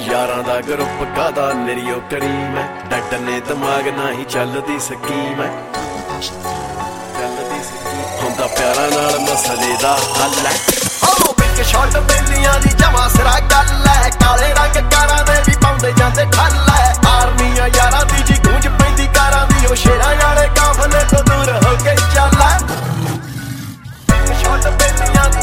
यारां दा ग्रुप कादा निरियो करीम है डट ने दिमाग ना ही चलदी स्कीम है हुंदा प्यारा नाल मसले दा हल है ओ बिच शॉट बेलियां दी जमा सिरा गल है काले रंग कारां दे भी पाउंदे जांदे ठल है आर्मीआं यारां दी जी गूंज पैंदी कारां दी ओ शेरां वाले काफले तो दूर हो के चल शॉट बेलियां दी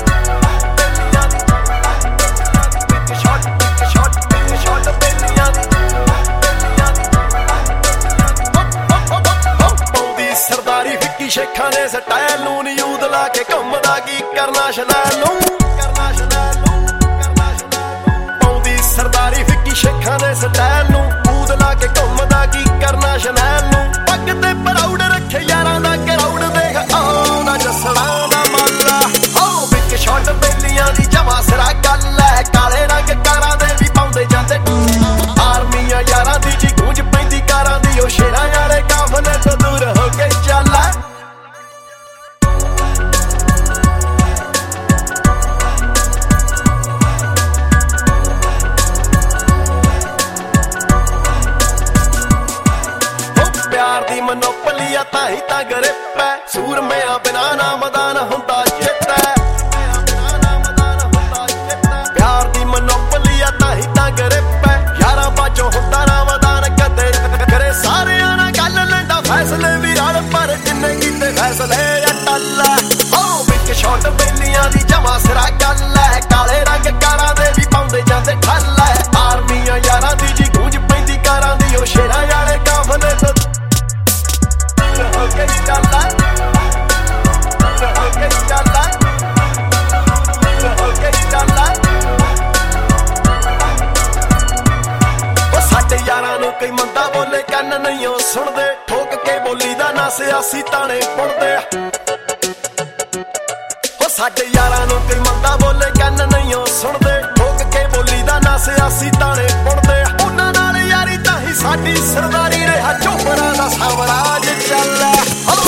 शेखा ने स्टाइल नू यूद ला के घूमदा की करना शनैल नू पौंदी सरदारी फिक्की शेखा ने स्टाइल नू यूद ला के घूमदा की करना शनैल नू पग ते प्राउड रखे यारां दा क्राउड देख आउंदा जसड़ा दा माला ओ विच शॉट बेलियां दी जमा सिरा गल है काले रंग कारां दे भी पाउंदे जांदे आर्मीआं यारां दी जी गूंज पैंदी कारां दी ओ शेरां वाले काफले तो दूर हो के चल मनोपलिया ताही ता ग्रिप है सूरमिया बिना ना मदान हुंदा चित है प्यार दी मनोपलिया ताही ता ग्रिप है यारां बाजों हुंदा ना मदान कदे करे सारे ना गल लैंदा फैसले भी रल पर जिन्ने कीते फैसले अटल ओ विच शॉट बेलियां दी जमा सिरा गल है काले रंग कारां दे भी पाउंदे जांदे ठल है आर्मीआं यारां दी जी गूंज पैंदी कारां दी ओ शेरां वाले काफले तो कई मंदा बोले कन नहीं सुनते ठोक के बोली दा ना सियासी ताने पुणदे साडे यारां नूं कई मंदा बोले कन नहीं सुनते ठोक के बोली दा ना सियासी ताने पुणदे उन्हां नाल यारी ताही साडी सरदारी रहा चोपड़ा दा सामराज चल